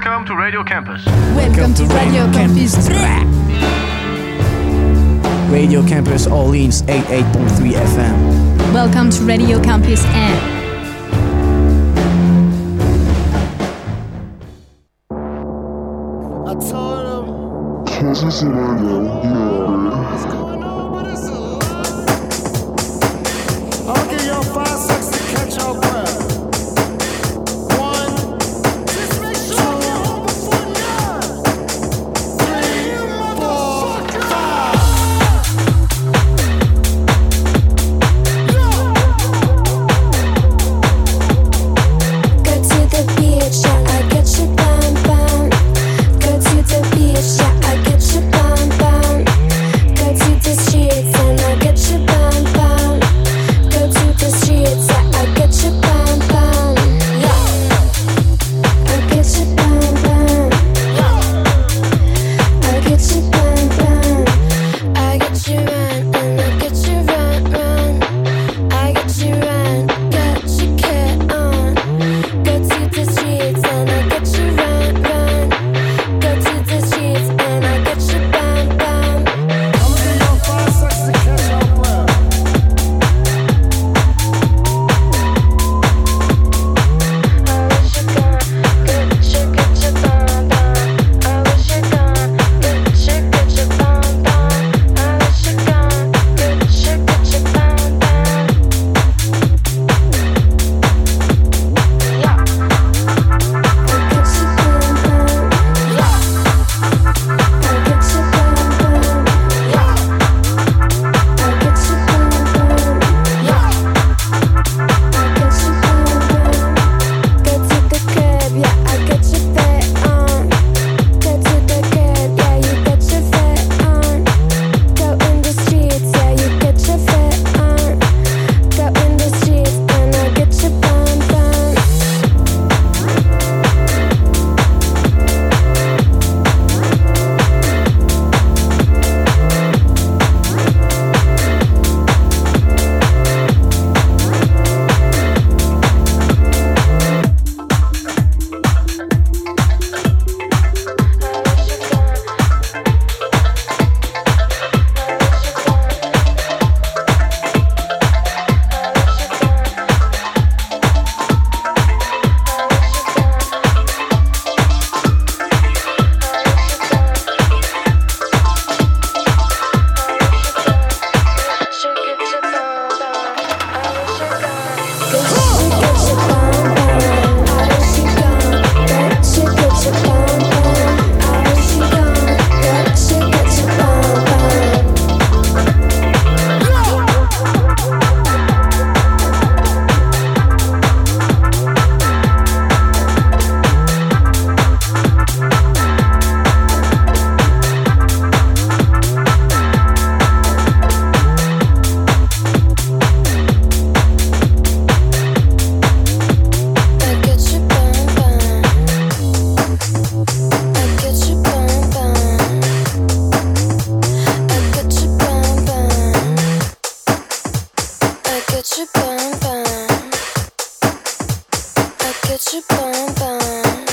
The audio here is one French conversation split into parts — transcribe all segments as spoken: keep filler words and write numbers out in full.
Welcome to Radio Campus. Welcome to Radio Campus. Radio Campus Orleans eighty-eight point three F M. Welcome to Radio Campus N. I told him. Cause Radio, yeah. I'll give y'all five seconds to catch your breath. One, just make sure you're home before nine. Three, four, five. Go to the beach, yeah, I get you bam bam. Go to the beach, yeah, I get you bam bam. Go to the streets and I get you bam bam. Go to the streets, yeah, I get you bam bam. Yeah, I get you bam bam. Yeah, I get you bam bam. I get you run and I get you run run. I get you run, get you get on. Go to the streets and I get you run run. Go to the streets and I get you bam bam. I'll give y'all five seconds to catch your breath. I wish you gone, get you get your bam bam. I wish you gone, get you get your bam bam. I wish you gone, get you get your bam bam. Yeah, I get you bam bam. Yeah, I get you bam bam. Yeah, I get you bam bam. Yeah, I get you bam bam. Go to the crib, yeah, I get your fit on. Go to the crib, yeah, you get your fit on. Go in the streets, yeah, you get your fit on. Go in the streets and I get your bam bam. I get you bam bam. I get you bam bam. I get you bam bam. I get you bam bam. I get you bam bam.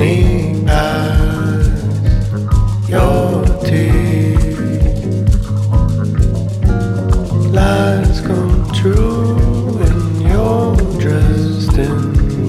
sneak past your teeth. Lies come true when you're dressed in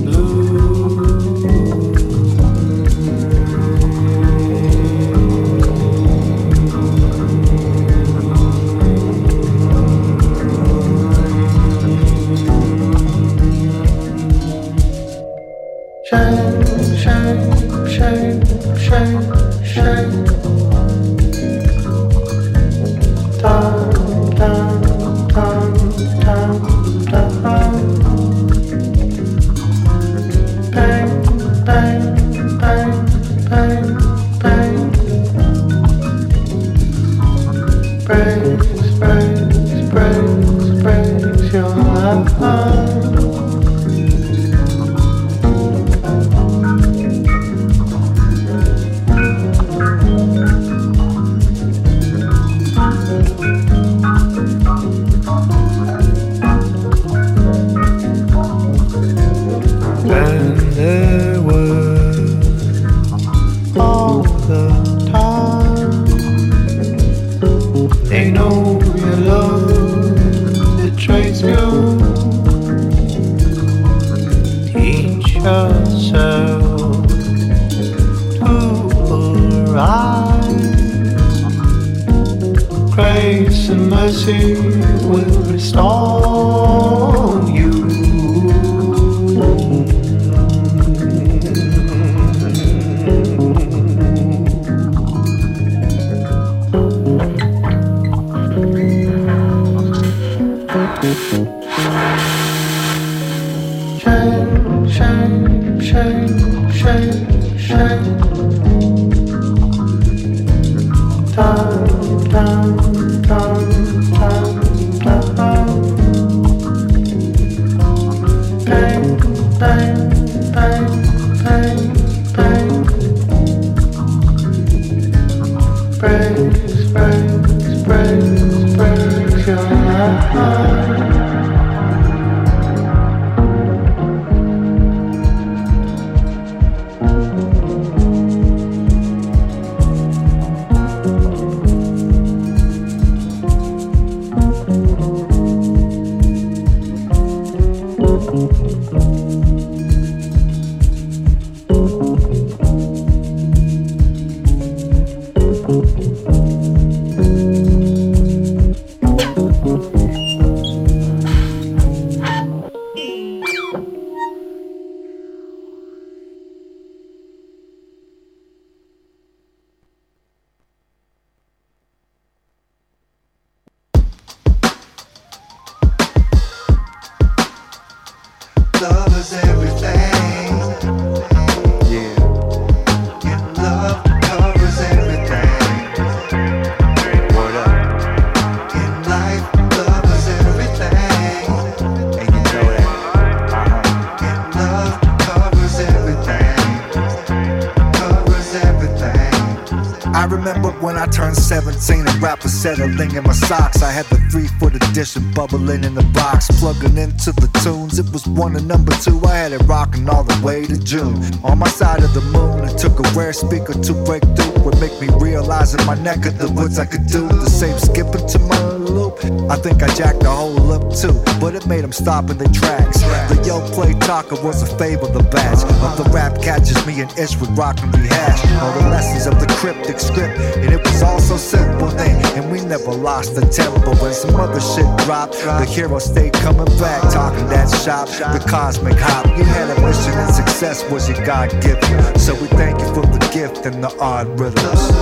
settling in my socks. I had the three-foot edition bubbling in the box, plugging into the tunes. It was one and number two. I had it rocking all the way to June. On my side of the moon, it took a rare speaker to break through. Would make me realize in my neck of the woods I could do the same skipping to my loop. I think I jacked the whole up too, but it made them stop in their tracks. The Yo Play Talker was a fable, the batch of the rap catches me and Ish would rock and rehash all the lessons of the cryptic script, and it was all so simple then. And we never lost the tempo. When some other shit dropped, the hero stayed coming back, talking that shop, the cosmic hop. You had a mission and success was your God-given. So we thank you for the gift and the odd rhythms.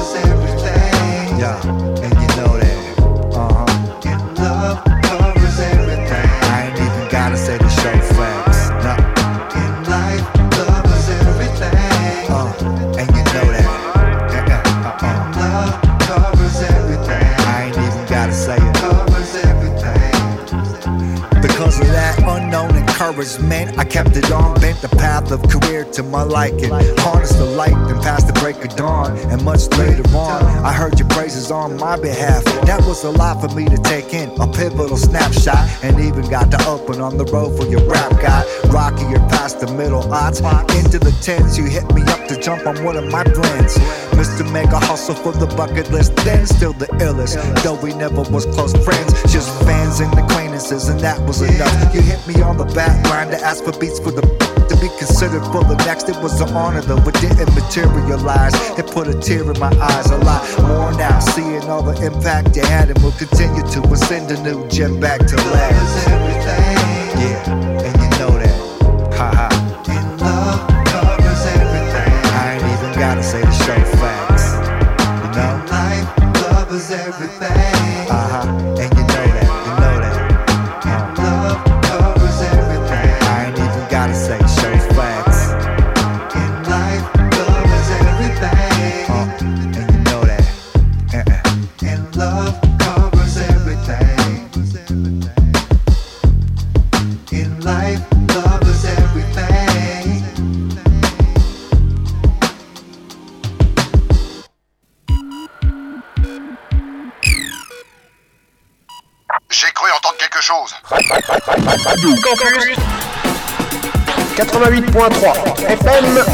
Yeah, and you know that. Uh-huh. And love covers everything. I ain't even gotta say the show facts. No. In life, love is everything. Uh, and you know that. Uh-uh. Uh-uh. Love covers everything. I ain't even gotta say it. Covers everything. Because of that unknown encouragement, I kept it on, bent the path of career to my liking. Harnessed the light, then past the break of dawn. And much later on, I heard your praises on my behalf. That was a lot for me to take in, a pivotal snapshot. And even got to open on the road for your rap guy. Rockier past the middle middle odds. Into the tens, you hit me up to jump on one of my plans. Mister Mega hustle for the bucket list, then still the illest. Though we never was close friends, just fans and acquaintances, and that was enough. You hit me on the back line to ask for beats for the to be considered for the next. It was an honor though, it didn't materialize. It put a tear in my eyes, a lot more now. Seeing all the impact you had and will continue to. We'll send a new gem back to last. Yeah, and you know that. Ha ha. And love covers everything. I ain't even gotta say the show facts. You know? Life covers everything. Uh huh. And you know that. You know that. And love covers everything. I ain't even gotta say show facts. And life covers everything. Uh, and you know that. Uh-uh. And love covers everything. In life, love is everything. J'ai cru entendre quelque chose. Campus quatre-vingt-huit point trois F M.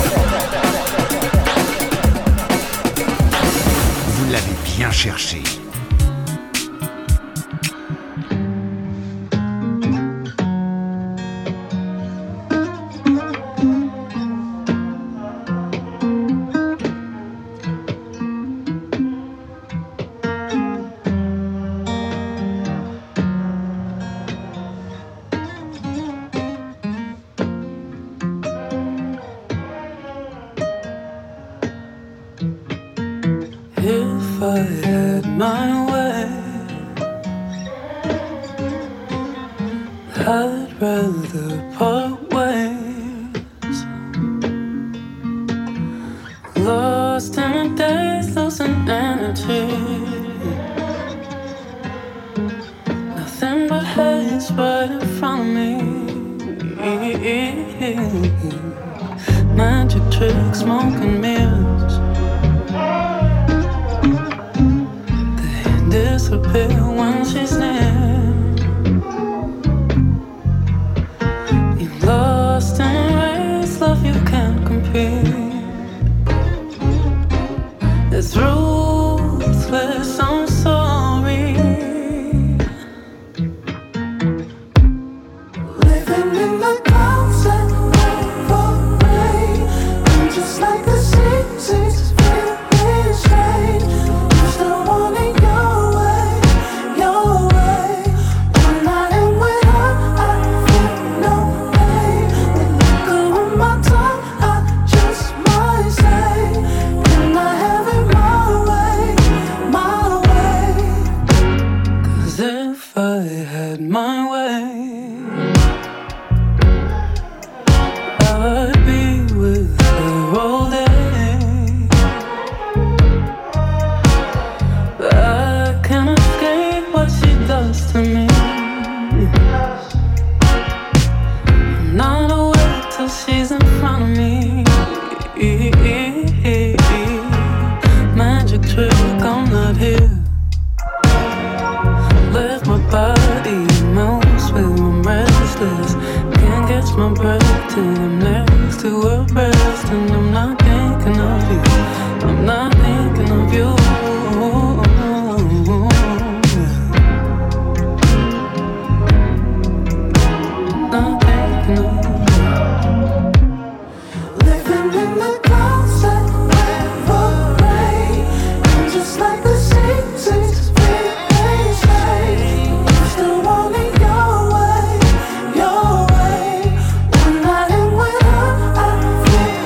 Vous l'avez bien cherché. If I had my way, I'd rather part ways. Lost in the days, losing energy. Nothing but haze right in front of me. Magic tricks, smoke and mirrors. Disappear when she's near. You lost in race, love you can't compete. It's ruthless, I'm sorry. Living in the clouds and wave away. I'm just like the seasons, feeling strange. You still wanting your way, your way. When I am with her, I feel no pain. When you go on my tongue, I just might say, can I have it my way, my way? 'Cause if I had my way, I'd be with her all day. But I can't escape what she does to me. I'm not awake till she's in front of me. Magic trick, I'm not here. Left my body moves where I'm restless. Can't catch my breath till I'm next to her breast. And I'm not thinking of you, I'm not thinking of you. Not thinking of you. Living in the clouds and wave away. I'm just like the seasons, feeling strange. I'm still wanting your way, your way. When I am with her, I feel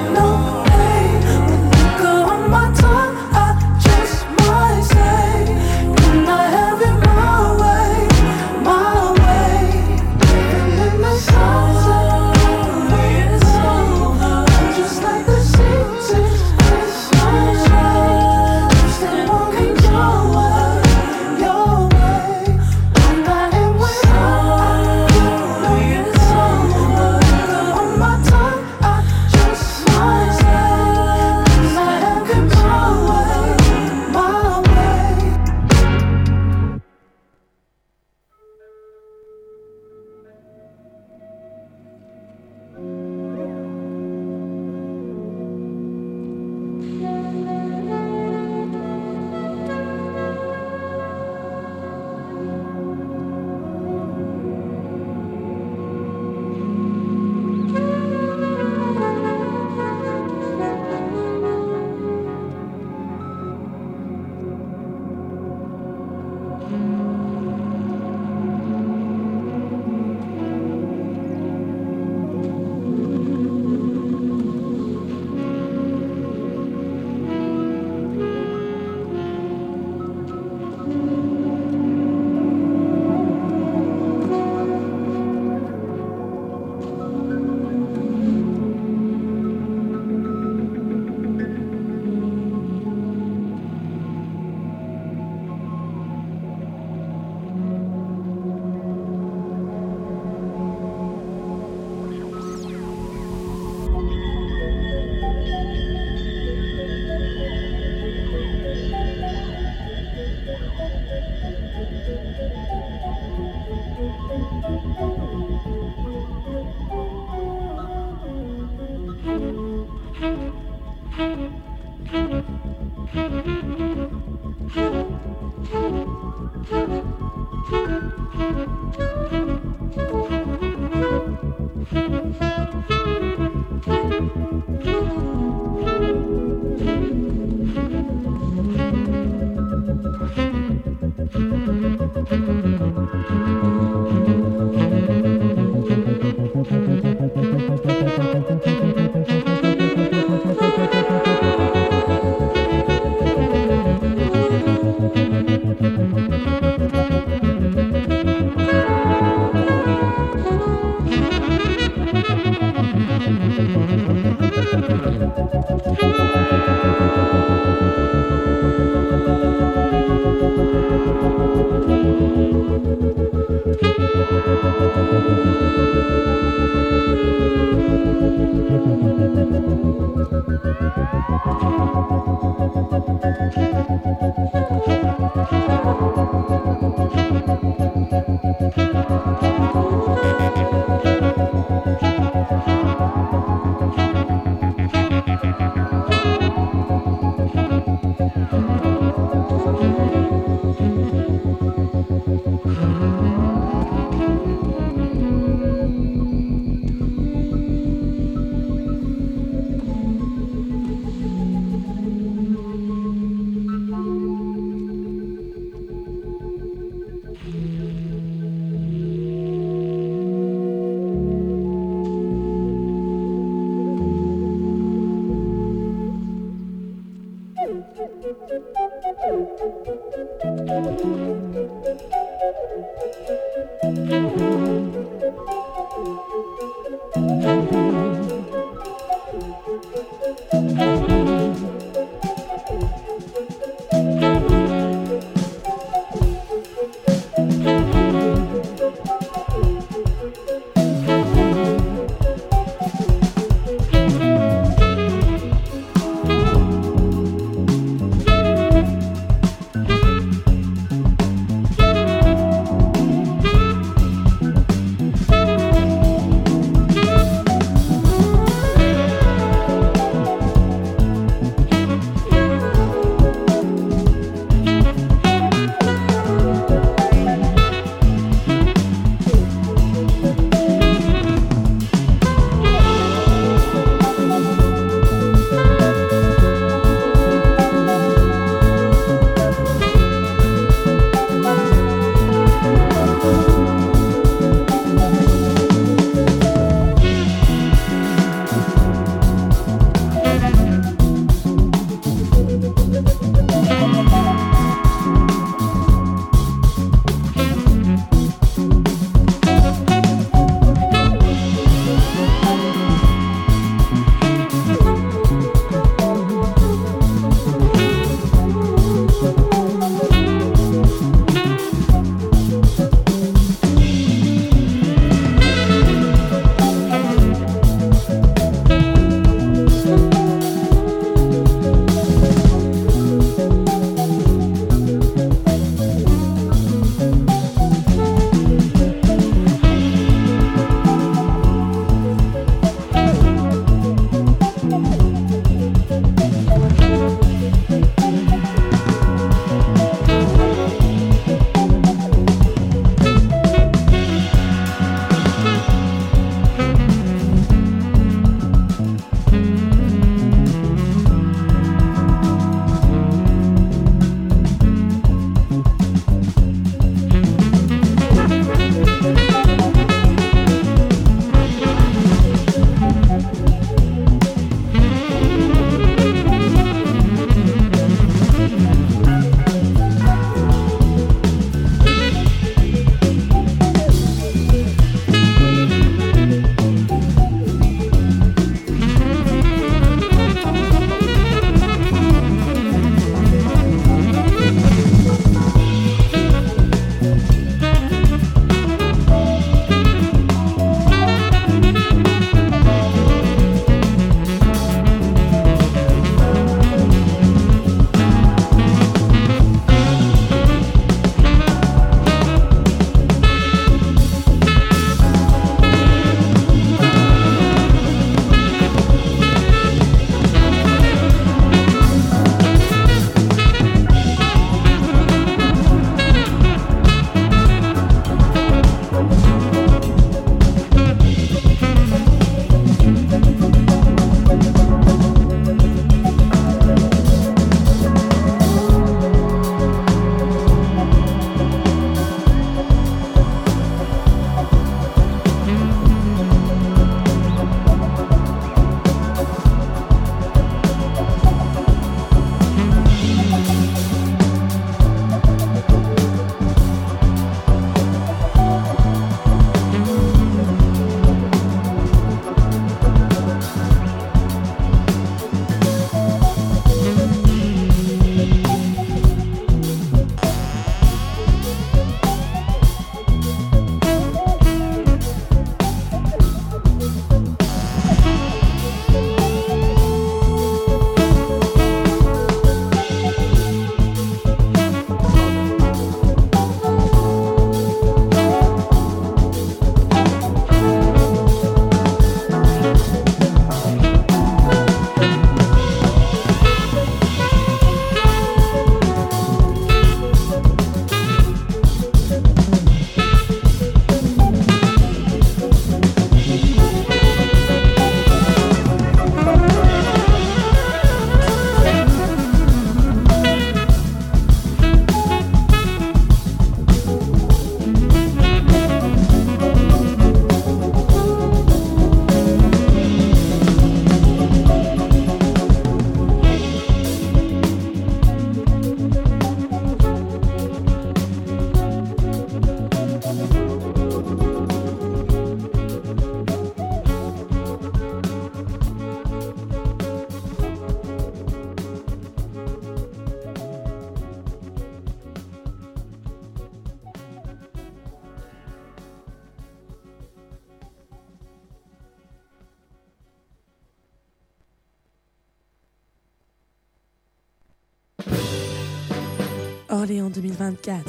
Orléans deux mille vingt-quatre.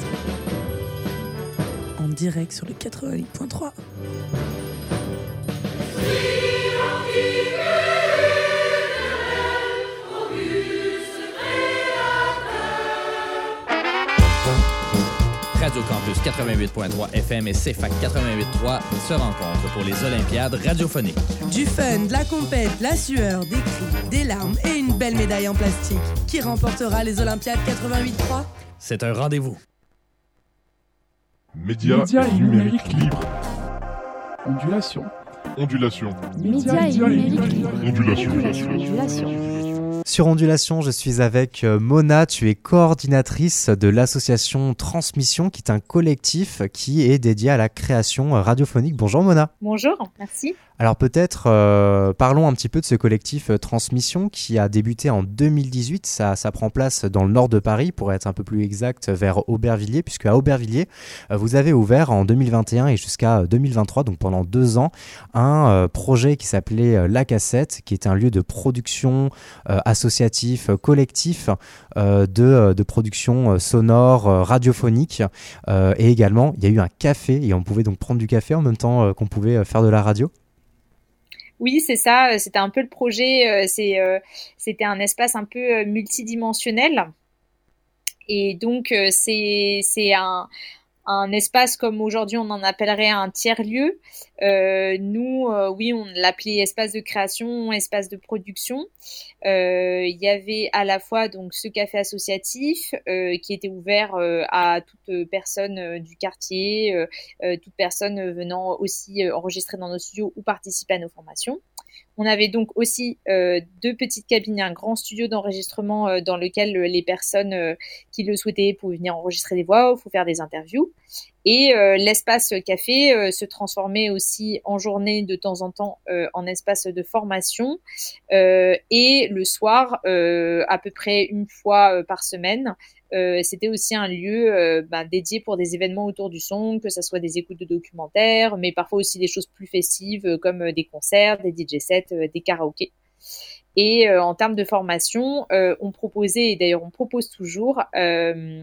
En direct sur le quatre-vingt-huit point trois. Radio Campus quatre-vingt-huit point trois F M et C F A C quatre-vingt-huit point trois se rencontrent pour les Olympiades radiophoniques. Du fun, de la compète, de la sueur, des cris, des larmes et une belle médaille en plastique. Qui remportera les Olympiades quatre-vingt-huit point trois? C'est un rendez-vous. Médias, Médias et numérique libre. Ondulation. Ondulation. Médias et numérique libre. Ondulation. Ondulation. Sur Ondulation, je suis avec Mona, tu es coordinatrice de l'association Transmission, qui est un collectif qui est dédié à la création radiophonique. Bonjour Mona. Bonjour, merci. Alors peut-être euh, parlons un petit peu de ce collectif euh, Transmission qui a débuté en deux mille dix-huit. Ça, ça prend place dans le nord de Paris, pour être un peu plus exact, vers Aubervilliers, puisque à Aubervilliers, euh, vous avez ouvert en deux mille vingt et un et jusqu'à deux mille vingt-trois, donc pendant deux ans, un euh, projet qui s'appelait euh, La Cassette, qui est un lieu de production euh, associatif, euh, collectif euh, de, euh, de production euh, sonore, euh, radiophonique. Euh, et également, il y a eu un café et on pouvait donc prendre du café en même temps euh, qu'on pouvait euh, faire de la radio. Oui, c'est ça. C'était un peu le projet. C'est, euh, c'était un espace un peu multidimensionnel. Et donc, c'est, c'est un, un espace comme aujourd'hui on en appellerait un tiers-lieu. Euh, nous, euh, oui, on l'appelait espace de création, espace de production. Euh, il y avait à la fois donc ce café associatif euh, qui était ouvert euh, à toute personne euh, du quartier, euh, euh, toute personne venant aussi euh, enregistrer dans nos studios ou participer à nos formations. On avait donc aussi euh, deux petites cabines et un grand studio d'enregistrement euh, dans lequel euh, les personnes euh, qui le souhaitaient pouvaient venir enregistrer des voix ou faire des interviews. Et euh, l'espace café euh, se transformait aussi en journée de temps en temps euh, en espace de formation. Euh, et le soir, euh, à peu près une fois euh, par semaine, Euh, c'était aussi un lieu euh, ben, dédié pour des événements autour du son, que ce soit des écoutes de documentaires, mais parfois aussi des choses plus festives euh, comme euh, des concerts, des D J sets, euh, des karaokés. Et euh, en termes de formation, euh, on proposait, et d'ailleurs on propose toujours, euh,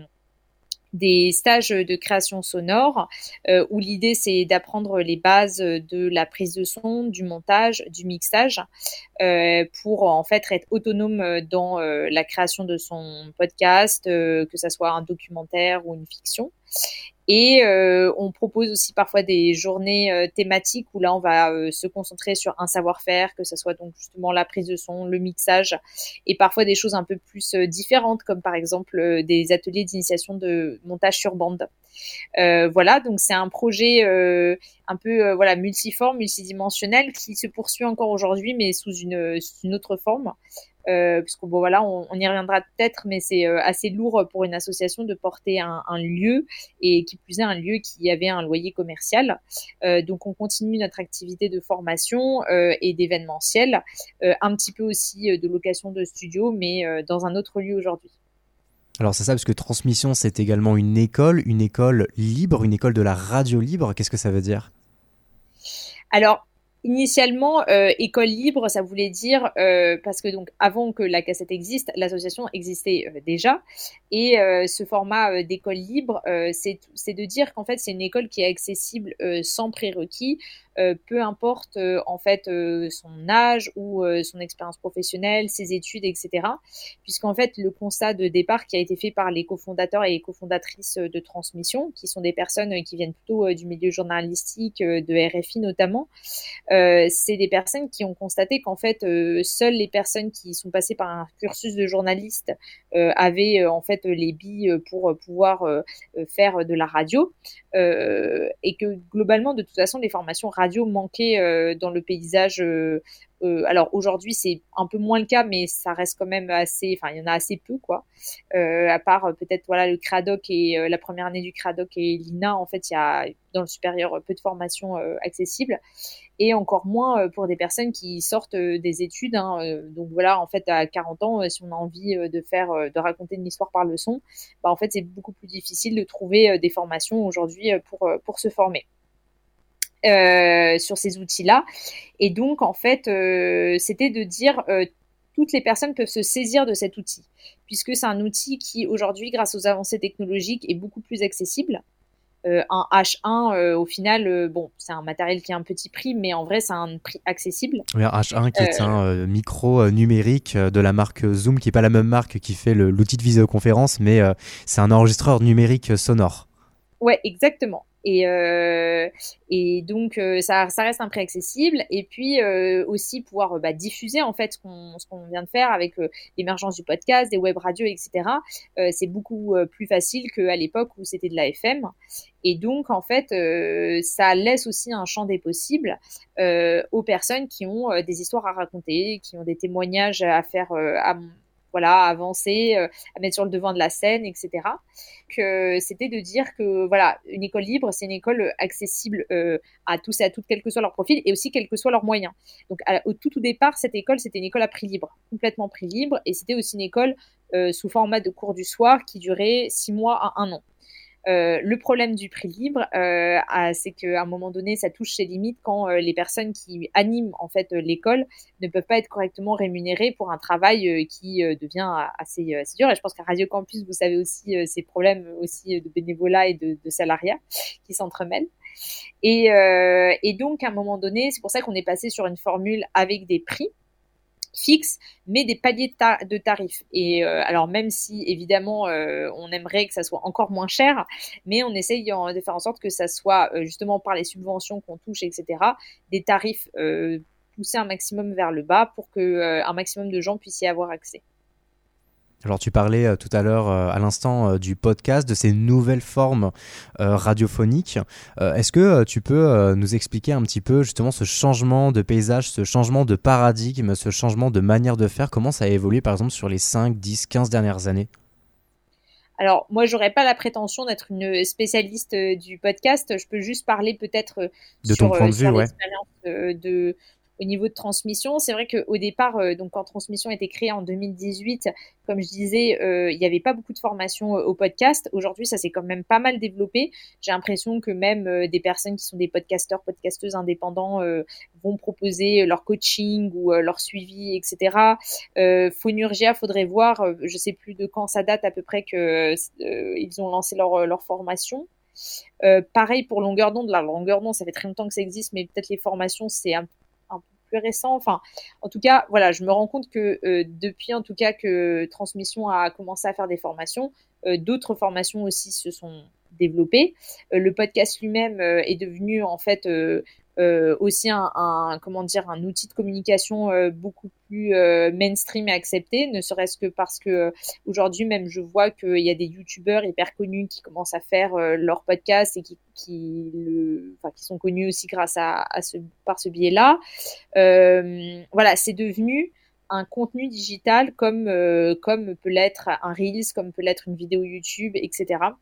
des stages de création sonore euh, où l'idée c'est d'apprendre les bases de la prise de son, du montage, du mixage euh, pour en fait être autonome dans euh, la création de son podcast, euh, que ça soit un documentaire ou une fiction. Et euh, on propose aussi parfois des journées euh, thématiques où là on va euh, se concentrer sur un savoir-faire, que ce soit donc justement la prise de son, le mixage, et parfois des choses un peu plus euh, différentes comme par exemple euh, des ateliers d'initiation de montage sur bande. Euh, voilà, donc c'est un projet euh, un peu euh, voilà multiforme, multidimensionnel qui se poursuit encore aujourd'hui mais sous une, sous une autre forme. Euh, puisque bon voilà, on, on y reviendra peut-être, mais c'est euh, assez lourd pour une association de porter un, un lieu et qui plus est un lieu qui avait un loyer commercial. Euh, donc on continue notre activité de formation euh, et d'événementiel, euh, un petit peu aussi euh, de location de studio, mais euh, dans un autre lieu aujourd'hui. Alors c'est ça, parce que Transmission, c'est également une école, une école libre, une école de la radio libre. Qu'est-ce que ça veut dire ? Alors, initialement, euh, école libre, ça voulait dire, euh, parce que donc avant que la cassette existe, l'association existait euh, déjà. Et euh, ce format euh, d'école libre, euh, c'est, c'est de dire qu'en fait, c'est une école qui est accessible euh, sans prérequis, euh, peu importe euh, en fait euh, son âge ou euh, son expérience professionnelle, ses études, et cetera. Puisqu'en fait, le constat de départ qui a été fait par les cofondateurs et les cofondatrices de Transmission, qui sont des personnes qui viennent plutôt euh, du milieu journalistique, euh, de R F I notamment, Euh, c'est des personnes qui ont constaté qu'en fait, euh, seules les personnes qui sont passées par un cursus de journaliste euh, avaient euh, en fait les billes pour pouvoir euh, faire de la radio euh, et que globalement, de toute façon, les formations radio manquaient euh, dans le paysage. Euh, Euh, alors aujourd'hui c'est un peu moins le cas, mais ça reste quand même assez, enfin il y en a assez peu quoi. Euh, à part euh, peut-être voilà le Cradoc et euh, la première année du Cradoc et l'I N A, en fait il y a dans le supérieur peu de formations euh, accessibles et encore moins euh, pour des personnes qui sortent euh, des études. Hein, euh, donc voilà, en fait à quarante ans, euh, si on a envie euh, de faire, euh, de raconter une histoire par le son, bah en fait c'est beaucoup plus difficile de trouver euh, des formations aujourd'hui euh, pour euh, pour se former. Euh, sur ces outils-là. Et donc, en fait, euh, c'était de dire, euh, toutes les personnes peuvent se saisir de cet outil, puisque c'est un outil qui, aujourd'hui, grâce aux avancées technologiques, est beaucoup plus accessible. Euh, un H un, euh, au final, euh, bon, c'est un matériel qui a un petit prix, mais en vrai, c'est un prix accessible. Oui, un H un qui Euh, est un euh, micro euh, numérique euh, de la marque Zoom, qui n'est pas la même marque qui fait le- l'outil de vidéoconférence, mais euh, c'est un enregistreur numérique euh, sonore. Ouais, exactement. Et, euh, et donc, euh, ça, ça reste un prix accessible. Et puis, euh, aussi pouvoir euh, bah, diffuser, en fait, ce qu'on, ce qu'on vient de faire avec euh, l'émergence du podcast, des web radios, et cetera. Euh, c'est beaucoup euh, plus facile qu'à l'époque où c'était de la F M. Et donc, en fait, euh, ça laisse aussi un champ des possibles euh, aux personnes qui ont euh, des histoires à raconter, qui ont des témoignages à faire, euh, à, voilà, à avancer, euh, à mettre sur le devant de la scène, et cetera. Que c'était de dire que voilà, une école libre, c'est une école accessible euh, à tous et à toutes, quel que soit leur profil, et aussi quels que soient leurs moyens. Donc, à, au tout, tout départ, cette école, c'était une école à prix libre, complètement prix libre, et c'était aussi une école euh, sous format de cours du soir qui durait six mois à un an. Euh, le problème du prix libre, euh, à, c'est qu'à un moment donné, ça touche ses limites quand euh, les personnes qui animent en fait euh, l'école ne peuvent pas être correctement rémunérées pour un travail euh, qui euh, devient assez, assez dur. Et je pense qu'à Radio Campus, vous savez aussi euh, ces problèmes aussi de bénévolat et de, de salariat qui s'entremêlent. Et, euh, et donc, à un moment donné, c'est pour ça qu'on est passé sur une formule avec des prix fixe, mais des paliers de, ta- de tarifs. Et euh, alors même si évidemment euh, on aimerait que ça soit encore moins cher, mais on essaye en- de faire en sorte que ça soit euh, justement par les subventions qu'on touche, et cetera, des tarifs euh, poussés un maximum vers le bas pour que euh, un maximum de gens puissent y avoir accès. Alors tu parlais euh, tout à l'heure, euh, à l'instant, euh, du podcast, de ces nouvelles formes euh, radiophoniques. Euh, est-ce que euh, tu peux euh, nous expliquer un petit peu justement ce changement de paysage, ce changement de paradigme, ce changement de manière de faire, comment ça a évolué par exemple sur les cinq, dix, quinze dernières années ? Alors, moi, j'aurais pas la prétention d'être une spécialiste euh, du podcast. Je peux juste parler peut-être euh, De sur, ton point euh, de sur vue, ouais. l'expérience euh, de au niveau de transmission. C'est vrai qu'au départ, euh, donc quand Transmission a été créée en deux mille dix-huit, comme je disais, euh, il n'y avait pas beaucoup de formation euh, au podcast. Aujourd'hui, ça s'est quand même pas mal développé. J'ai l'impression que même euh, des personnes qui sont des podcasteurs, podcasteuses indépendants euh, vont proposer leur coaching ou euh, leur suivi, et cetera. Euh, Phonurgia, faudrait voir, euh, je sais plus de quand ça date à peu près que euh, ils ont lancé leur, leur formation. Euh, pareil pour Longueur d'onde. La Longueur d'onde, ça fait très longtemps que ça existe, mais peut-être les formations, c'est un, un peu plus récent. Enfin, en tout cas, voilà, je me rends compte que euh, depuis, en tout cas, que Transmission a commencé à faire des formations, euh, d'autres formations aussi se sont développées. Euh, le podcast lui-même euh, est devenu, en fait, euh, euh, aussi un, un, comment dire, un outil de communication euh, beaucoup plus euh, mainstream et accepté, ne serait-ce que parce que euh, aujourd'hui même je vois qu'il y a des youtubeurs hyper connus qui commencent à faire euh, leur podcast et qui, qui, le, enfin, qui sont connus aussi grâce à, à ce, par ce biais-là. Euh, voilà, c'est devenu un contenu digital comme, euh, comme peut l'être un Reels, comme peut l'être une vidéo YouTube, et cetera.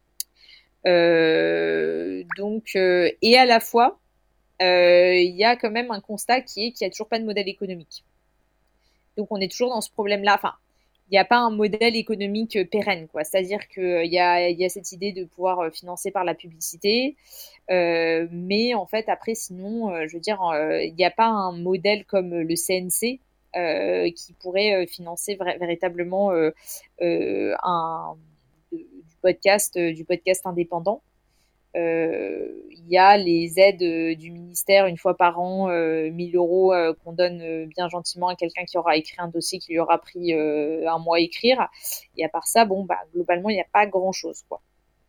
Euh, donc, euh, et à la fois, il euh, y a quand même un constat qui est qu'il n'y a toujours pas de modèle économique. Donc, on est toujours dans ce problème-là. Enfin, il n'y a pas un modèle économique pérenne, quoi. C'est-à-dire qu'il euh, y a, y a cette idée de pouvoir euh, financer par la publicité. Euh, mais en fait, après, sinon, euh, je veux dire, il euh, n'y a pas un modèle comme le C N C euh, qui pourrait euh, financer vra- véritablement euh, euh, un, de, du, podcast, euh, du podcast indépendant. Il euh, y a les aides euh, du ministère une fois par an, euh, mille euros euh, qu'on donne euh, bien gentiment à quelqu'un qui aura écrit un dossier qui lui aura pris euh, un mois à écrire. Et à part ça, bon, bah, globalement, il n'y a pas grand-chose, quoi.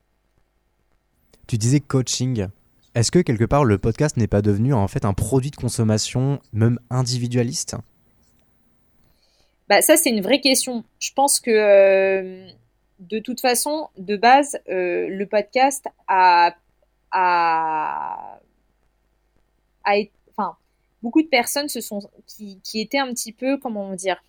Tu disais coaching. Est-ce que quelque part le podcast n'est pas devenu en fait un produit de consommation même individualiste ? Bah, ça, c'est une vraie question. Je pense que... Euh, de toute façon, de base, euh, le podcast a, a, a été, enfin, beaucoup de personnes se sont, qui, qui étaient un petit peu, comment dire,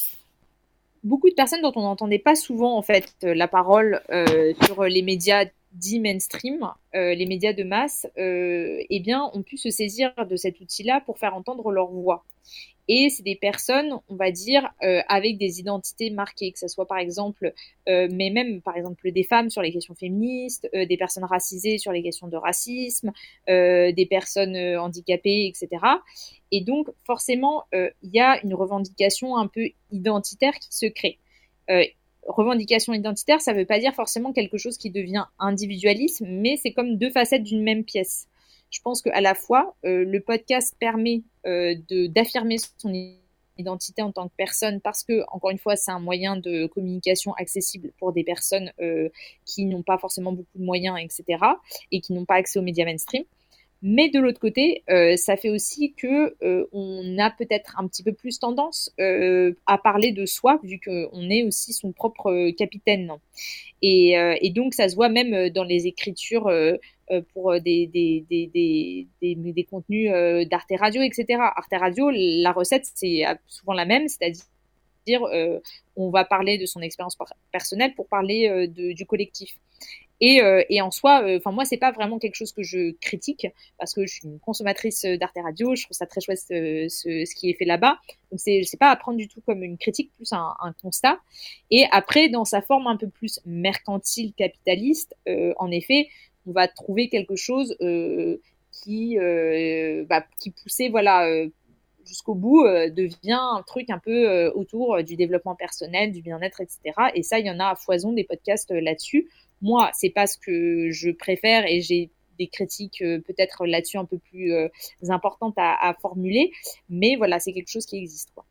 beaucoup de personnes dont on n'entendait pas souvent en fait la parole euh, sur les médias dits mainstream, euh, les médias de masse, euh, eh bien, ont pu se saisir de cet outil-là pour faire entendre leur voix. Et c'est des personnes, on va dire, euh, avec des identités marquées, que ce soit par exemple, euh, mais même par exemple des femmes sur les questions féministes, euh, des personnes racisées sur les questions de racisme, euh, des personnes euh, handicapées, et cetera. Et donc, forcément, il euh, y a une revendication un peu identitaire qui se crée. Euh, revendication identitaire, ça ne veut pas dire forcément quelque chose qui devient individualisme, mais c'est comme deux facettes d'une même pièce. Je pense qu'à la fois, euh, le podcast permet euh, de, d'affirmer son identité en tant que personne parce que, encore une fois, c'est un moyen de communication accessible pour des personnes euh, qui n'ont pas forcément beaucoup de moyens, et cetera, et qui n'ont pas accès aux médias mainstream. Mais de l'autre côté, euh, ça fait aussi que euh, on a peut-être un petit peu plus tendance euh, à parler de soi, vu qu'on est aussi son propre capitaine. Et, euh, et donc, ça se voit même dans les écritures euh, pour des, des, des, des, des, des contenus euh, d'Arte Radio, et cetera. Arte Radio, la recette, c'est souvent la même, c'est-à-dire euh, on va parler de son expérience personnelle pour parler euh, de, du collectif. Et, euh, et en soi, enfin euh, moi, c'est pas vraiment quelque chose que je critique parce que je suis une consommatrice d'Arte Radio. Je trouve ça très chouette ce, ce, ce qui est fait là-bas. Donc c'est, c'est pas à prendre du tout comme une critique, plus un, un constat. Et après, dans sa forme un peu plus mercantile, capitaliste, euh, en effet, on va trouver quelque chose euh, qui, euh, bah, qui poussait, voilà. Euh, jusqu'au bout, euh, devient un truc un peu euh, autour euh, du développement personnel, du bien-être, et cetera. Et ça, il y en a à foison des podcasts euh, là-dessus. Moi, c'est pas ce que je préfère et j'ai des critiques euh, peut-être là-dessus un peu plus euh, importantes à, à formuler. Mais voilà, c'est quelque chose qui existe, quoi.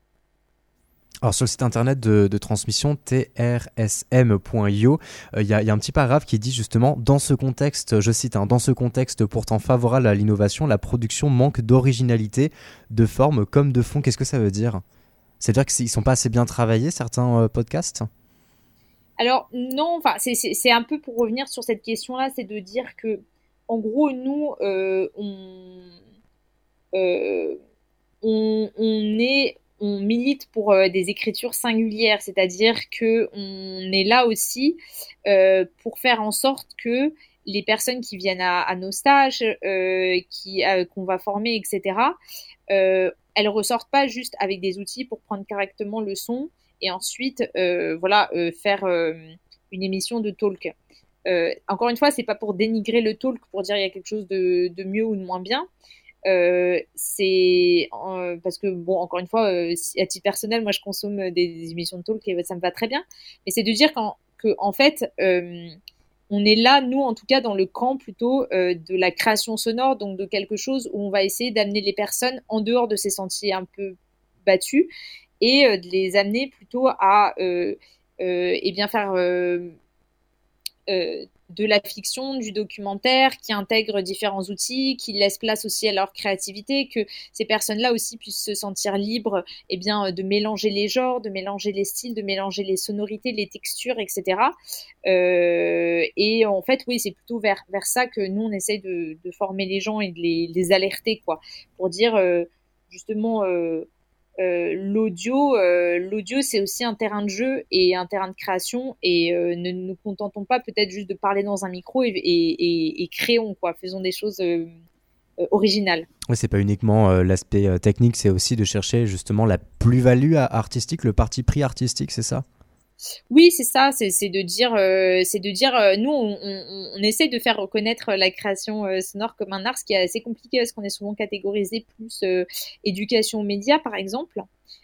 Alors sur le site internet de, de transmission t r s m point i o, il euh, y, y a un petit paragraphe qui dit justement dans ce contexte, je cite, hein, dans ce contexte pourtant favorable à l'innovation, la production manque d'originalité, de forme comme de fond. Qu'est-ce que ça veut dire ? C'est-à-dire qu'ils ne sont pas assez bien travaillés, certains euh, podcasts ? Alors non, enfin c'est, c'est, c'est un peu pour revenir sur cette question-là, c'est de dire que en gros nous euh, on, euh, on on est on milite pour euh, des écritures singulières, c'est-à-dire que on est là aussi euh, pour faire en sorte que les personnes qui viennent à, à nos stages, euh, qui euh, qu'on va former, et cetera, euh, elles ressortent pas juste avec des outils pour prendre correctement le son et ensuite euh, voilà euh, faire euh, une émission de talk. Euh, encore une fois, c'est pas pour dénigrer le talk, pour dire il y a quelque chose de, de mieux ou de moins bien. Euh, c'est euh, parce que bon, encore une fois, euh, à titre personnel, moi je consomme des, des émissions de talk et ça me va très bien. Mais c'est de dire qu'en, que en fait, euh, on est là, nous en tout cas, dans le camp plutôt euh, de la création sonore, donc de quelque chose où on va essayer d'amener les personnes en dehors de ces sentiers un peu battus et euh, de les amener plutôt à euh, euh, et bien faire euh, euh, de la fiction, du documentaire, qui intègre différents outils, qui laisse place aussi à leur créativité, que ces personnes-là aussi puissent se sentir libres eh bien, de mélanger les genres, de mélanger les styles, de mélanger les sonorités, les textures, et cetera. Euh, et en fait, oui, c'est plutôt vers, vers ça que nous, on essaie de, de former les gens et de les, les alerter, quoi, pour dire euh, justement... Euh, Euh, l'audio, euh, l'audio, c'est aussi un terrain de jeu et un terrain de création et euh, ne nous contentons pas peut-être juste de parler dans un micro et, et, et, et créons, quoi, faisons des choses euh, euh, originales. Oui, c'est pas uniquement euh, l'aspect euh, technique, c'est aussi de chercher justement la plus-value artistique, le parti pris artistique, c'est ça ? Oui, c'est ça, c'est, c'est de dire, euh, c'est de dire, euh, nous, on, on, on essaie de faire reconnaître la création euh, sonore comme un art, ce qui est assez compliqué parce qu'on est souvent catégorisé plus euh, éducation aux médias, par exemple.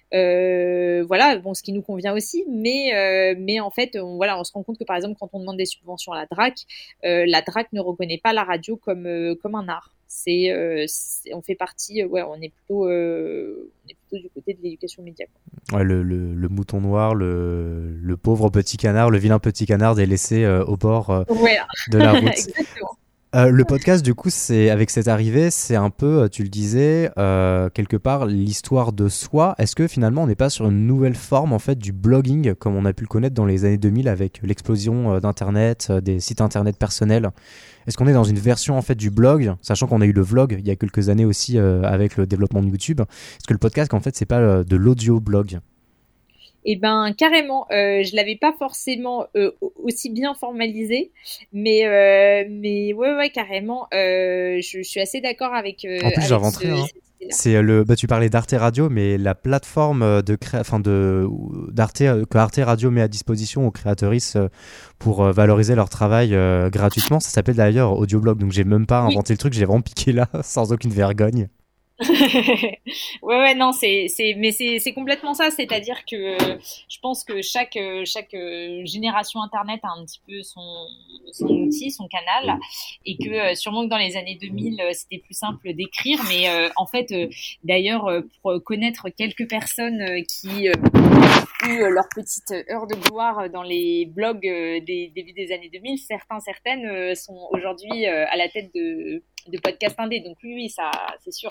Euh, voilà, bon, ce qui nous convient aussi, mais euh, mais en fait, on, voilà, on se rend compte que par exemple, quand on demande des subventions à la D R A C, euh, la D R A C ne reconnaît pas la radio comme euh, comme un art. C'est, euh, c'est, on fait partie, ouais, on est plutôt, euh, on est plutôt du côté de l'éducation média. Ouais, le, le, le mouton noir, le, le pauvre petit canard, le vilain petit canard délaissé euh, au bord euh, ouais. de la route. Exactement. Euh, le podcast, du coup, c'est avec cette arrivée, c'est un peu, tu le disais, euh, quelque part l'histoire de soi. Est-ce que finalement, on n'est pas sur une nouvelle forme en fait du blogging, comme on a pu le connaître dans les années deux mille avec l'explosion euh, d'Internet, euh, des sites internet personnels? Est-ce qu'on est dans une version en fait du blog, sachant qu'on a eu le vlog il y a quelques années aussi euh, avec le développement de YouTube? Est-ce que le podcast, en fait, c'est pas euh, de l'audio blog? Eh ben carrément, euh, je l'avais pas forcément euh, aussi bien formalisé, mais euh, mais ouais ouais carrément, euh, je, je suis assez d'accord avec. Euh, En plus, avec j'inventerai. ce, Hein. cette idée-là. C'est le. Bah, tu parlais d'Arte Radio, mais la plateforme de cré... enfin de d'Arte que Arte Radio met à disposition aux créatrices pour euh, valoriser leur travail euh, gratuitement, ça s'appelle d'ailleurs Audioblog. Donc j'ai même pas Oui. inventé le truc, j'ai vraiment piqué là sans aucune vergogne. ouais ouais non c'est c'est mais c'est c'est complètement ça, c'est-à-dire que euh, je pense que chaque euh, chaque euh, génération internet a un petit peu son son outil, son canal, et que euh, sûrement que dans les années deux mille euh, c'était plus simple d'écrire, mais euh, en fait euh, d'ailleurs euh, pour connaître quelques personnes euh, qui euh, ont eu leur petite heure de gloire dans les blogs euh, des début des années deux mille, certains certaines euh, sont aujourd'hui euh, à la tête de de podcast indé, donc oui oui ça c'est sûr.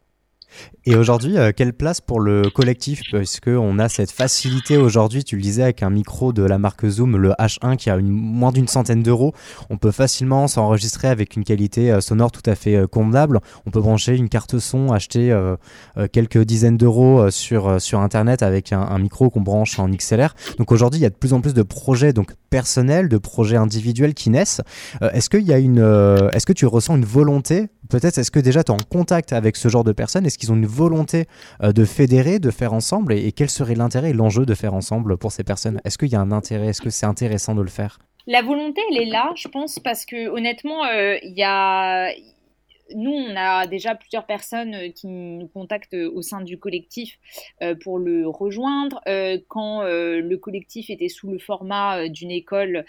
Et aujourd'hui, euh, quelle place pour le collectif, puisque on a cette facilité aujourd'hui, tu le disais, avec un micro de la marque Zoom, le H un qui a une, moins d'une centaine d'euros, on peut facilement s'enregistrer avec une qualité euh, sonore tout à fait euh, convenable, on peut brancher une carte son, acheter euh, euh, quelques dizaines d'euros euh, sur, euh, sur internet avec un, un micro qu'on branche en X L R. Donc aujourd'hui, il y a de plus en plus de projets donc personnels, de projets individuels qui naissent. Euh, est-ce qu'il y a une, euh, est-ce que tu ressens une volonté, peut-être, est-ce que déjà tu es en contact avec ce genre de personnes? Est-ce qu'ils ont une volonté euh, de fédérer, de faire ensemble, et, et quel serait l'intérêt et l'enjeu de faire ensemble pour ces personnes? Est-ce qu'il y a un intérêt? Est-ce que c'est intéressant de le faire? La volonté, elle est là, je pense, parce que honnêtement, euh, il y a... Nous, on a déjà plusieurs personnes qui nous contactent au sein du collectif euh, pour le rejoindre. Euh, quand euh, le collectif était sous le format d'une école,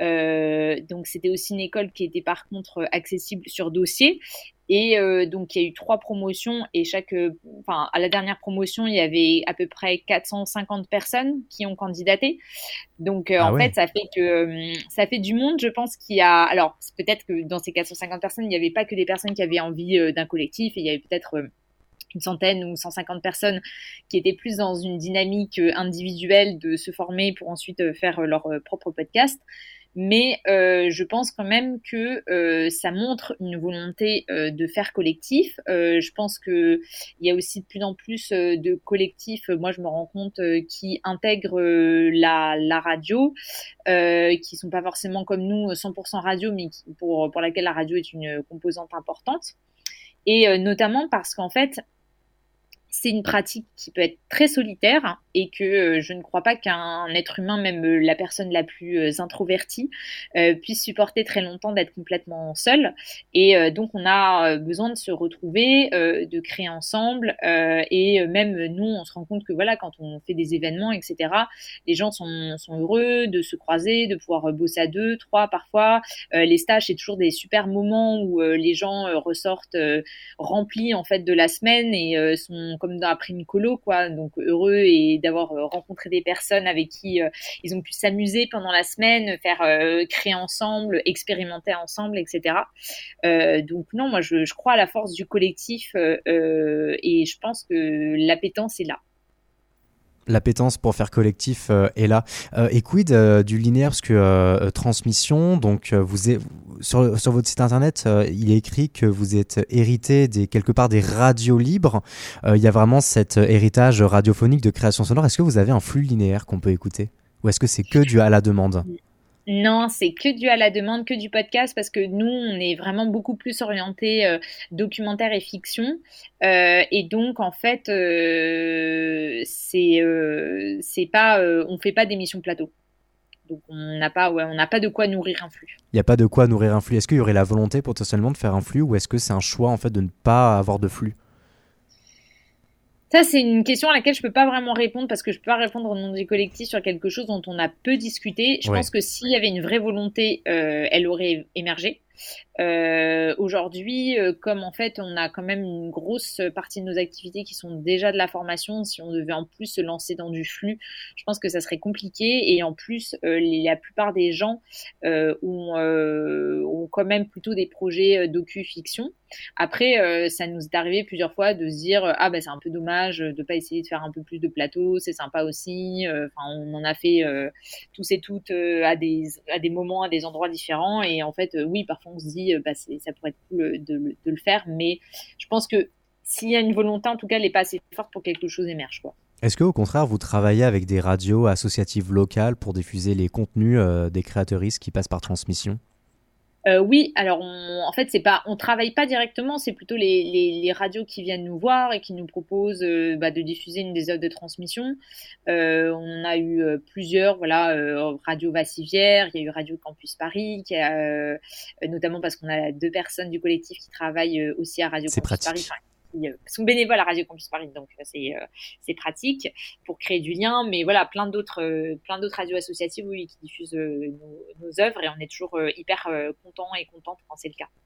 euh, donc c'était aussi une école qui était par contre accessible sur dossier. Et euh, donc, il y a eu trois promotions et chaque, euh, enfin, à la dernière promotion, il y avait à peu près quatre cent cinquante personnes qui ont candidaté. Donc, euh, Ah en ouais. fait, ça fait que euh, ça fait du monde. Je pense qu'il y a, alors, c'est peut-être que dans ces quatre cent cinquante personnes, il n'y avait pas que des personnes qui avaient envie euh, d'un collectif. Et il y avait peut-être euh, une centaine ou cent cinquante personnes qui étaient plus dans une dynamique euh, individuelle de se former pour ensuite euh, faire euh, leur euh, propre podcast. Mais euh, je pense quand même que euh, ça montre une volonté euh, de faire collectif. Euh, je pense que il y a aussi de plus en plus euh, de collectifs. Moi, je me rends compte euh, qui intègrent euh, la, la radio, euh, qui sont pas forcément comme nous cent pour cent radio, mais qui, pour pour laquelle la radio est une composante importante. Et euh, notamment parce qu'en fait, c'est une pratique qui peut être très solitaire et que euh, je ne crois pas qu'un être humain, même euh, la personne la plus euh, introvertie, euh, puisse supporter très longtemps d'être complètement seul. Et euh, donc, on a euh, besoin de se retrouver, euh, de créer ensemble. Euh, et euh, même nous, on se rend compte que voilà, quand on fait des événements, et cetera, les gens sont, sont heureux de se croiser, de pouvoir bosser à deux, trois parfois. Euh, les stages, c'est toujours des super moments où euh, les gens euh, ressortent euh, remplis en fait de la semaine et euh, sont comme après une colo, quoi, donc heureux et d'avoir euh, rencontré des personnes avec qui euh, ils ont pu s'amuser pendant la semaine, faire euh, créer ensemble, expérimenter ensemble, et cetera. Euh, donc non, moi je, je crois à la force du collectif euh, euh, et je pense que l'appétence est là. L'appétence pour faire collectif euh, est là. Euh, et quid euh, du linéaire, parce que euh, transmission, donc euh, vous êtes, sur, sur votre site internet, euh, il est écrit que vous êtes hérité des, quelque part des radios libres. Euh, il y a vraiment cet héritage radiophonique de création sonore. Est-ce que vous avez un flux linéaire qu'on peut écouter? Ou est-ce que c'est que du à la demande? Non, c'est que du à la demande, que du podcast, parce que nous, on est vraiment beaucoup plus orienté euh, documentaire et fiction. Euh, et donc, en fait, euh, c'est euh, c'est pas, euh, on fait pas d'émissions plateau. Donc, on n'a pas, ouais, on n'a pas de quoi nourrir un flux. Il n'y a pas de quoi nourrir un flux. Est-ce qu'il y aurait la volonté potentiellement de faire un flux, ou est-ce que c'est un choix en fait de ne pas avoir de flux? Ça, c'est une question à laquelle je peux pas vraiment répondre parce que je peux pas répondre au nom du collectif sur quelque chose dont on a peu discuté. Je Ouais. pense que s'il y avait une vraie volonté, euh, elle aurait émergé. Euh, aujourd'hui, euh, comme en fait on a quand même une grosse partie de nos activités qui sont déjà de la formation, si on devait en plus se lancer dans du flux, je pense que ça serait compliqué. Et en plus, euh, les, la plupart des gens euh, ont, euh, ont quand même plutôt des projets euh, docu-fiction. Après, euh, ça nous est arrivé plusieurs fois de se dire euh, ah bah c'est un peu dommage de pas essayer de faire un peu plus de plateaux, c'est sympa aussi. Enfin, euh, on en a fait euh, tous et toutes euh, à des à des moments, à des endroits différents. Et en fait, euh, oui, parfois on se dit bah, c'est, ça pourrait être cool de, de le faire, mais je pense que s'il y a une volonté, en tout cas, elle n'est pas assez forte pour que quelque chose émerge, quoi. Est-ce que au contraire vous travaillez avec des radios associatives locales pour diffuser les contenus euh, des créateuristes qui passent par transmission? Euh, oui, alors on, en fait c'est pas, on travaille pas directement, c'est plutôt les, les, les radios qui viennent nous voir et qui nous proposent euh, bah, de diffuser une des œuvres de transmission. Euh, on a eu euh, plusieurs, voilà, euh, Radio Vassivière, il y a eu Radio Campus Paris, qui a, euh, notamment parce qu'on a deux personnes du collectif qui travaillent euh, aussi à Radio C'est Campus pratique. Paris. Enfin, qui euh, sont bénévoles à Radio Campus Paris, donc euh, c'est euh, c'est pratique pour créer du lien. Mais voilà, plein d'autres euh, plein d'autres radios associatives, oui, qui diffusent euh, nos, nos œuvres, et on est toujours euh, hyper euh, contents et contentes quand c'est le cas.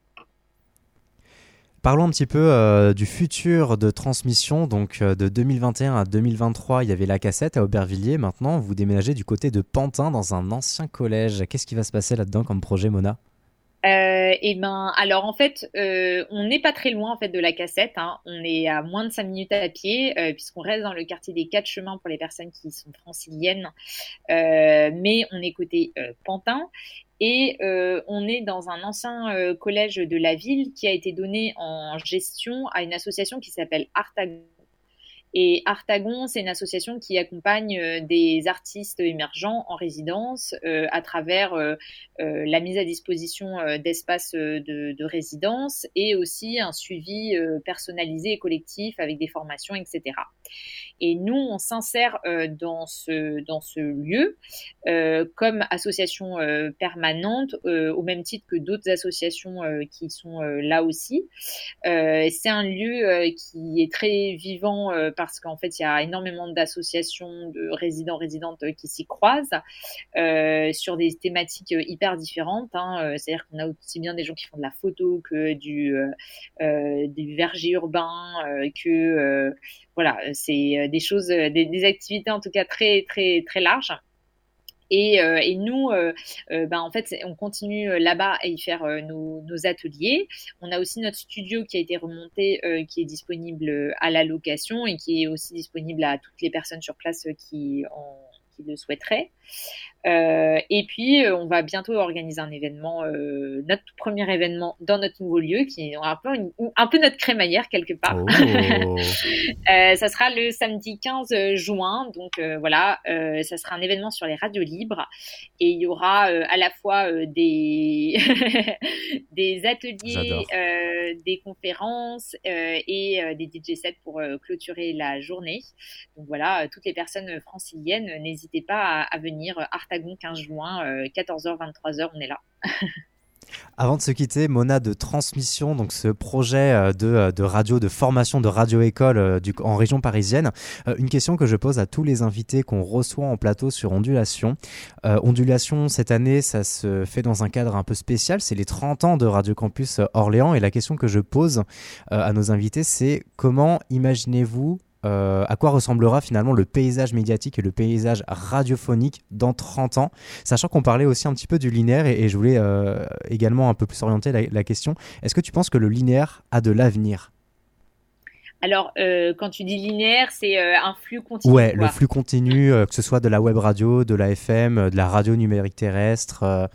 Parlons un petit peu euh, du futur de transmission. Donc euh, de deux mille vingt et un à deux mille vingt-trois, il y avait la cassette à Aubervilliers. Maintenant, vous déménagez du côté de Pantin dans un ancien collège. Qu'est-ce qui va se passer là-dedans comme projet, Mona? Euh, et ben, alors en fait, euh, on n'est pas très loin en fait de la cassette. Hein. On est à moins de cinq minutes à pied, euh, puisqu'on reste dans le quartier des Quatre Chemins pour les personnes qui sont franciliennes. Euh, mais on est côté euh, Pantin. Et euh, on est dans un ancien euh, collège de la ville qui a été donné en gestion à une association qui s'appelle Artagon. Et Artagon, c'est une association qui accompagne euh, des artistes émergents en résidence euh, à travers euh, euh, la mise à disposition euh, d'espaces euh, de, de résidence et aussi un suivi euh, personnalisé et collectif avec des formations, et cetera. Et nous, on s'insère euh, dans ce dans ce lieu euh, comme association euh, permanente, euh, au même titre que d'autres associations euh, qui sont euh, là aussi. Euh, c'est un lieu euh, qui est très vivant euh, parce qu'en fait, il y a énormément d'associations de résidents résidentes euh, qui s'y croisent euh, sur des thématiques euh, hyper différentes. Hein. Euh, c'est-à-dire qu'on a aussi bien des gens qui font de la photo que du euh, euh, du verger urbain, euh, que euh, voilà, c'est des choses, des, des activités en tout cas très très très larges. Et, euh, et nous, euh, euh, ben en fait, on continue là-bas à y faire euh, nos, nos ateliers. On a aussi notre studio qui a été remonté, euh, qui est disponible à la location et qui est aussi disponible à toutes les personnes sur place qui, en, qui le souhaiteraient. Euh, et puis, euh, on va bientôt organiser un événement, euh, notre premier événement dans notre nouveau lieu, qui est un peu, une, un peu notre crémaillère quelque part. Oh. euh, ça sera le samedi quinze juin, donc euh, voilà, euh, ça sera un événement sur les radios libres, et il y aura euh, à la fois euh, des des ateliers, euh, des conférences euh, et euh, des D J sets pour euh, clôturer la journée. Donc voilà, euh, toutes les personnes franciliennes, euh, n'hésitez pas à, à venir. euh, Artagon quinze juin, euh, quatorze heures vingt-trois heures, on est là. Avant de se quitter, Mona, de Transmission, donc ce projet de, de radio, de formation de radio-école euh, du, en région parisienne, euh, une question que je pose à tous les invités qu'on reçoit en plateau sur Ondulation. Euh, Ondulation, cette année, ça se fait dans un cadre un peu spécial, c'est les trente ans de Radio Campus Orléans, et la question que je pose euh, à nos invités, c'est comment imaginez-vous Euh, à quoi ressemblera finalement le paysage médiatique et le paysage radiophonique dans trente ans, sachant qu'on parlait aussi un petit peu du linéaire, et, et je voulais euh, également un peu plus orienter la, la question. Est-ce que tu penses que le linéaire a de l'avenir? Alors, euh, quand tu dis linéaire, c'est euh, un flux continu. Ouais, quoi. le flux continu, euh, que ce soit de la web radio, de la F M, euh, de la radio numérique terrestre. Euh...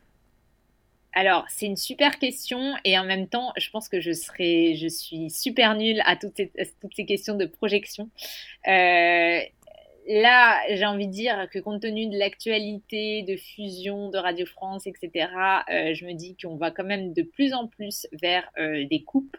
Alors, c'est une super question, et en même temps, je pense que je serais, je suis super nulle à toutes ces, à toutes ces questions de projection. Euh, Là, j'ai envie de dire que compte tenu de l'actualité, de fusion de Radio France, et cetera, euh, je me dis qu'on va quand même de plus en plus vers euh, des coupes,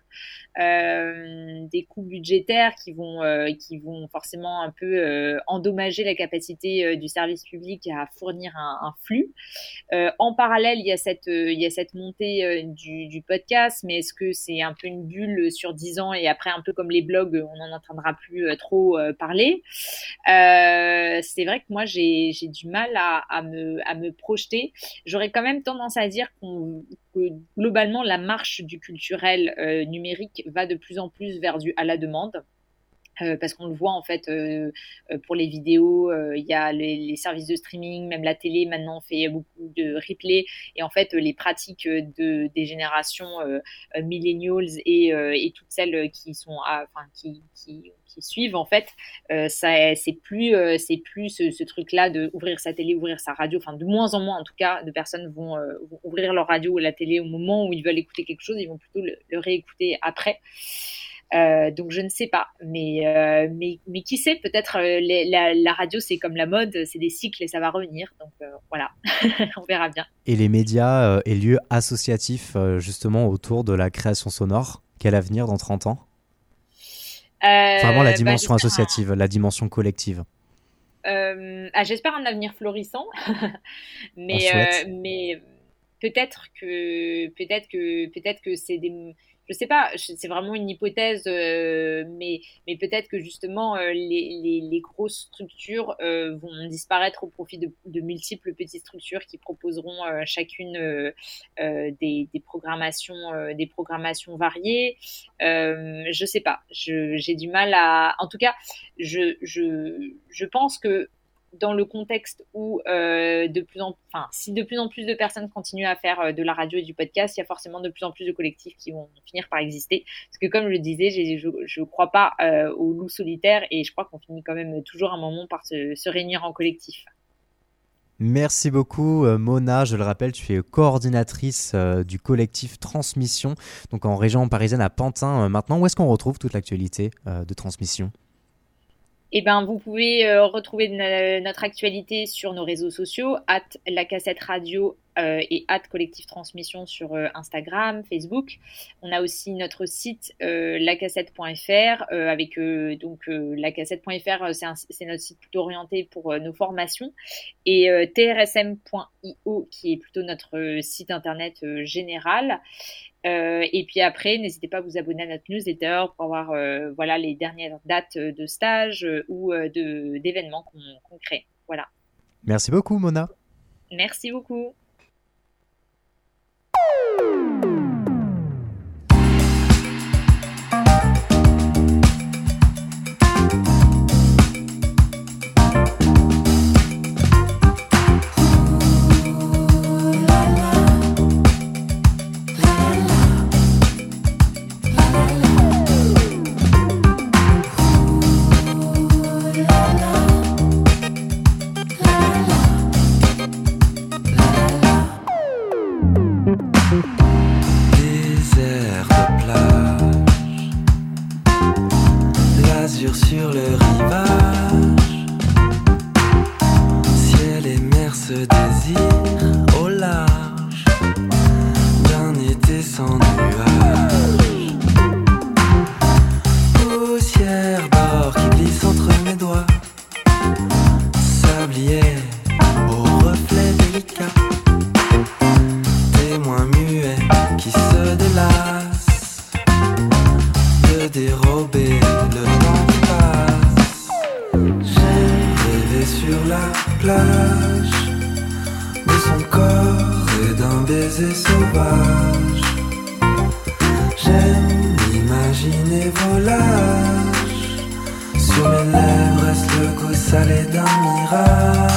euh, des coupes budgétaires qui vont, euh, qui vont forcément un peu euh, endommager la capacité euh, du service public à fournir un, un flux. Euh, en parallèle, il y a cette, euh, il y a cette montée euh, du, du podcast, mais est-ce que c'est un peu une bulle sur dix ans et après, un peu comme les blogs, on n'en entendra plus euh, trop euh, parler? Euh, Euh, c'est vrai que moi j'ai, j'ai du mal à, à, me, à me projeter. J'aurais quand même tendance à dire qu'on, que globalement la marche du culturel euh, numérique va de plus en plus vers du à la demande. Euh, parce qu'on le voit en fait euh, pour les vidéos, il euh, y a les, les services de streaming, même la télé maintenant fait beaucoup de replay, et en fait les pratiques de, des générations euh, millennials et, euh, et toutes celles qui sont, à, enfin qui, qui, qui suivent en fait, euh, ça c'est plus euh, c'est plus ce, ce truc-là de ouvrir sa télé, ouvrir sa radio, enfin de moins en moins en tout cas de personnes vont, euh, vont ouvrir leur radio ou la télé au moment où ils veulent écouter quelque chose, ils vont plutôt le, le réécouter après. Euh, donc je ne sais pas, mais euh, mais mais qui sait, peut-être euh, les, la, la radio c'est comme la mode, c'est des cycles et ça va revenir. Donc euh, voilà, on verra bien. Et les médias euh, et lieux associatifs euh, justement autour de la création sonore, quel avenir dans trente ans? euh, Vraiment la dimension bah, associative, un... la dimension collective. Euh, ah, j'espère un avenir florissant, mais euh, mais peut-être que peut-être que peut-être que c'est des je sais pas, c'est vraiment une hypothèse, euh, mais, mais peut-être que justement euh, les, les, les grosses structures euh, vont disparaître au profit de, de multiples petites structures qui proposeront euh, chacune euh, euh, des, des, programmations, euh, des programmations variées. Euh, je sais pas, je, j'ai du mal à... En tout cas, je, je, je pense que dans le contexte où euh, de plus en, enfin, si de plus en plus de personnes continuent à faire euh, de la radio et du podcast, il y a forcément de plus en plus de collectifs qui vont finir par exister. Parce que comme je le disais, je je crois pas euh, aux loups solitaires et je crois qu'on finit quand même toujours un moment par se, se réunir en collectif. Merci beaucoup Mona, je le rappelle, tu es coordinatrice euh, du collectif Transmission, donc en région parisienne à Pantin euh, maintenant. Où est-ce qu'on retrouve toute l'actualité euh, de Transmission ? Eh ben, vous pouvez euh, retrouver n- notre actualité sur nos réseaux sociaux, at la cassette radio euh, et at collectif transmission sur euh, Instagram, Facebook. On a aussi notre site euh, la cassette point f r euh, avec euh, donc euh, la cassette point f r, c'est, un, c'est notre site plutôt orienté pour euh, nos formations, et euh, t r s m point i o qui est plutôt notre euh, site internet euh, général. Euh, et puis après, n'hésitez pas à vous abonner à notre newsletter pour avoir euh, voilà, les dernières dates de stage euh, ou euh, de, d'événements qu'on, qu'on crée. Voilà. Merci beaucoup, Mona. Merci beaucoup. Sur le rivage, ciel et mer se désirent au large d'un été sans nuage. Poussière d'or qui glisse entre mes doigts, sablier au reflet délicat, témoin muet qui se délasse de dérober le temps. Sur la plage, de son corps et d'un baiser sauvage, j'aime imaginer volage. Sur mes lèvres reste le goût salé d'un mirage.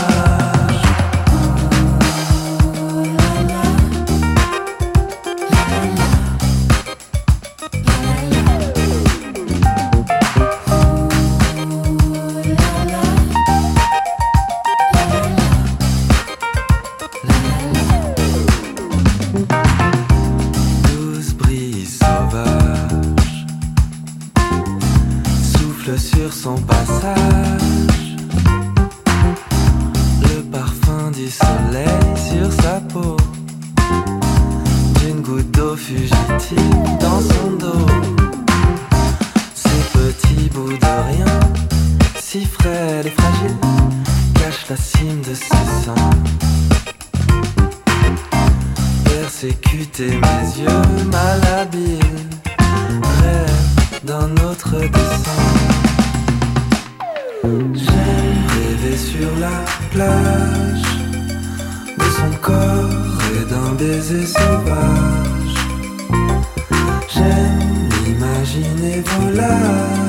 Sur son passage, le parfum du soleil sur sa peau, d'une goutte d'eau fugitive dans son dos. Ces petits bouts de rien, si frêles et fragiles, cachent la cime de ses seins. Persécuter mes yeux malhabiles, rêve d'un autre dessein. J'aime rêver sur la plage, de son corps et d'un baiser sauvage. J'aime imaginer volage